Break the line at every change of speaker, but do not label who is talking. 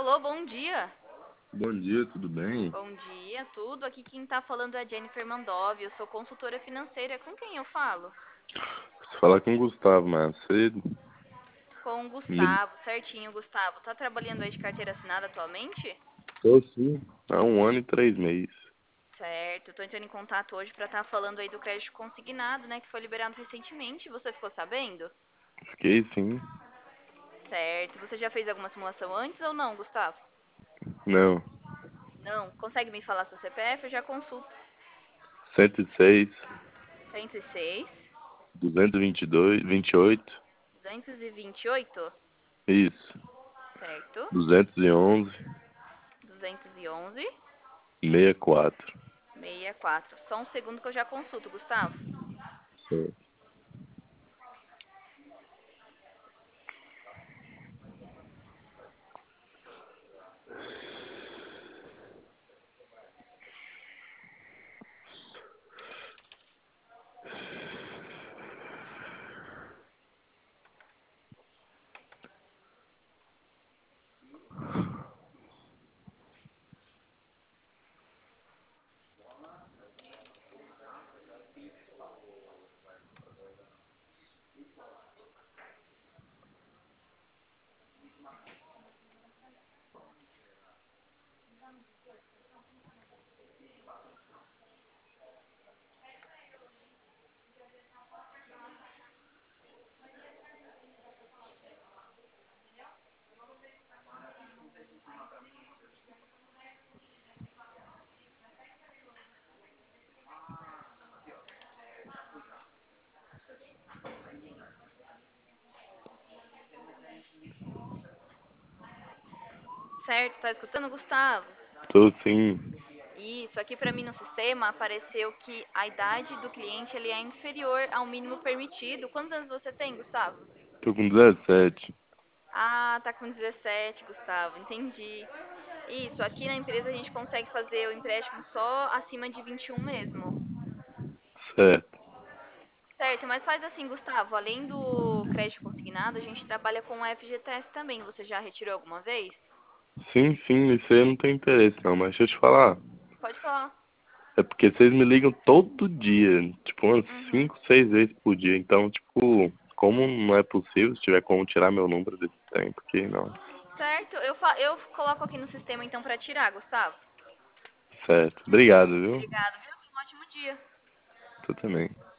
Alô, bom dia.
Bom dia, tudo bem?
Bom dia, tudo. Aqui quem tá falando é a Jennifer Mandov, eu sou consultora financeira. Com quem eu falo?
Preciso falar com o Gustavo Macedo.
Com o
Me...
Gustavo, certinho, Gustavo. Tá trabalhando aí de carteira assinada atualmente?
Tô sim. Há 1 ano e 3 meses.
Certo, tô entrando em contato hoje pra estar falando aí do crédito consignado, né, que foi liberado recentemente. Você ficou sabendo?
Fiquei sim.
Certo. Você já fez alguma simulação antes ou não, Gustavo?
Não.
Não. Consegue me falar seu CPF? Eu já consulto.
106,
106,
222, 28.
228,
Isso.
certo?
211,
211,
64.
64. Só um segundo que eu já consulto, Gustavo.
Certo.
Certo, tá escutando, Gustavo?
Tô sim.
Isso, aqui pra mim no sistema apareceu que a idade do cliente ele é inferior ao mínimo permitido. Quantos anos você tem, Gustavo?
Tô com 17.
Ah, tá com 17, Gustavo, entendi. Isso, aqui na empresa a gente consegue fazer o empréstimo só acima de 21 mesmo.
Certo.
Certo, mas faz assim, Gustavo, além do crédito consignado, a gente trabalha com o FGTS também. Você já retirou alguma vez?
Sim, sim, isso aí eu não tenho interesse não, mas deixa eu te falar.
Pode falar.
É porque vocês me ligam todo dia, tipo umas
Uhum.
5, 6 vezes por dia. Então, tipo, como não é possível, se tiver como tirar meu número desse tempo aqui, não.
Certo, eu coloco aqui no sistema então pra tirar, Gustavo.
Certo. Obrigado, viu?
Obrigado, viu? Um ótimo dia.
Tu também.